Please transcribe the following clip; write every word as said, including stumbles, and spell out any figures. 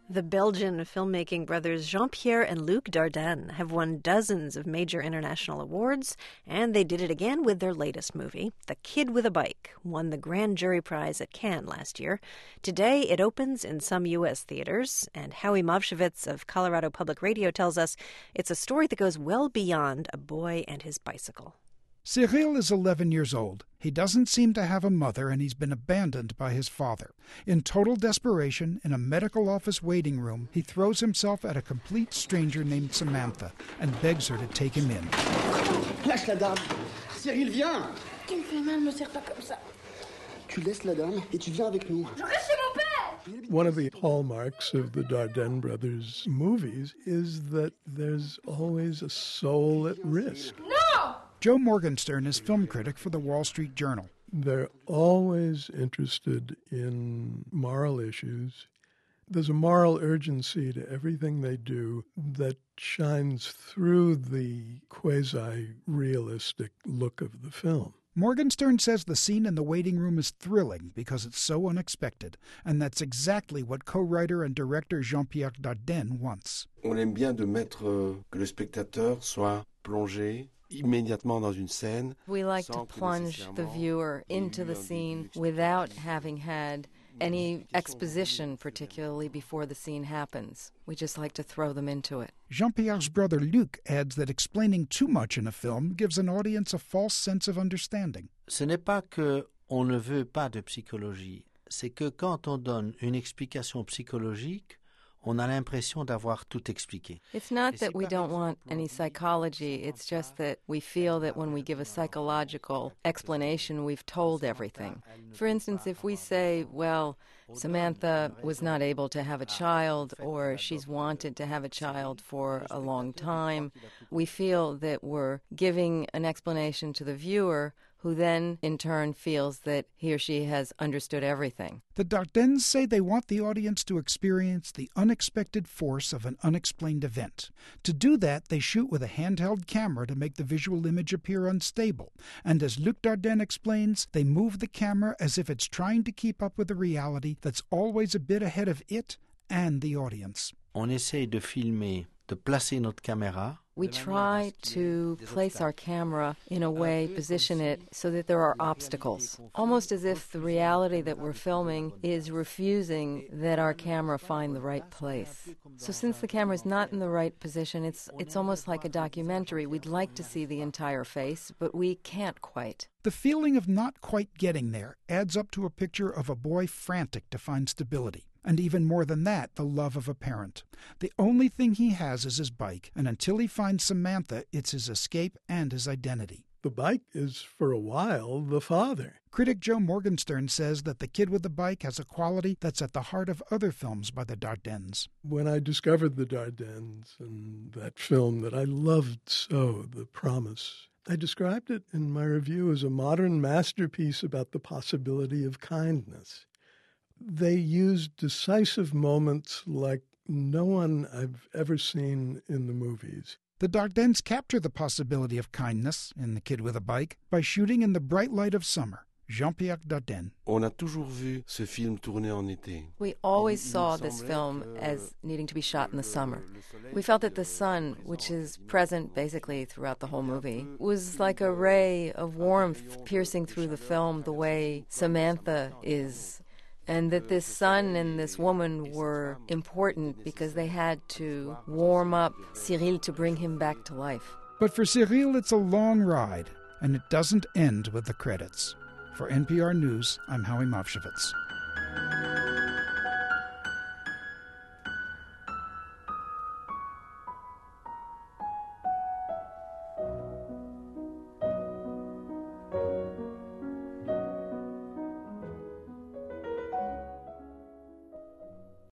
The Belgian filmmaking brothers Jean-Pierre and Luc Dardenne have won dozens of major international awards, and they did it again with their latest movie. The Kid with a Bike won the Grand Jury Prize at Cannes last year. Today it opens in some U S theaters, and Howie Movshevitz of Colorado Public Radio tells us it's a story that goes well beyond a boy and his bicycle. Cyril is eleven years old. He doesn't seem to have a mother, and he's been abandoned by his father. In total desperation, in a medical office waiting room, he throws himself at a complete stranger named Samantha and begs her to take him in. Lâche la dame. Cyril, viens. Tu me fais mal, me serre pas comme ça. Tu laisses la dame et tu viens avec nous. Je reste chez mon père. One of the hallmarks of the Dardenne brothers' movies is that there's always a soul at risk. No! Joe Morgenstern is film critic for the Wall Street Journal. They're always interested in moral issues. There's a moral urgency to everything they do that shines through the quasi-realistic look of the film. Morgenstern says the scene in the waiting room is thrilling because it's so unexpected, and that's exactly what co-writer and director Jean-Pierre Dardenne wants. On aime bien de mettre que le spectateur soit plongé immédiatement dans une scène. We like to plunge the viewer into the scene without having had any exposition, particularly before the scene happens. We just like to throw them into it. Jean-Pierre's brother Luc adds that explaining too much in a film gives an audience a false sense of understanding. Ce n'est pas que on ne veut pas de psychologie, c'est que quand on donne une explication psychologique, on a l'impression d'avoir tout expliqué. It's not that we don't want any psychology, it's just that we feel that when we give a psychological explanation, we've told everything. For instance, if we say, well, Samantha was not able to have a child, or she's wanted to have a child for a long time, we feel that we're giving an explanation to the viewer, who then, in turn, feels that he or she has understood everything. The Dardennes say they want the audience to experience the unexpected force of an unexplained event. To do that, they shoot with a handheld camera to make the visual image appear unstable. And as Luc Dardenne explains, they move the camera as if it's trying to keep up with a reality that's always a bit ahead of it and the audience. On essaye de filmer, de placer notre caméra. We try to place our camera in a way, position it so that there are obstacles, almost as if the reality that we're filming is refusing that our camera find the right place. So since the camera is not in the right position, it's it's almost like a documentary. We'd like to see the entire face, but we can't quite. The feeling of not quite getting there adds up to a picture of a boy frantic to find stability. And even more than that, the love of a parent. The only thing he has is his bike, and until he finds Samantha, it's his escape and his identity. The bike is, for a while, the father. Critic Joe Morgenstern says that The Kid with the Bike has a quality that's at the heart of other films by the Dardennes. When I discovered the Dardennes and that film that I loved so, The Promise, I described it in my review as a modern masterpiece about the possibility of kindness. They used decisive moments like no one I've ever seen in the movies. The Dardennes capture the possibility of kindness in The Kid with a Bike by shooting in the bright light of summer. Jean-Pierre Dardenne. On a toujours vu ce film tourné en été. We always saw this film as needing to be shot in the summer. We felt that the sun, which is present basically throughout the whole movie, was like a ray of warmth piercing through the film the way Samantha is. And that this son and this woman were important because they had to warm up Cyril to bring him back to life. But for Cyril, it's a long ride, and it doesn't end with the credits. For N P R News, I'm Howie Movshevitz.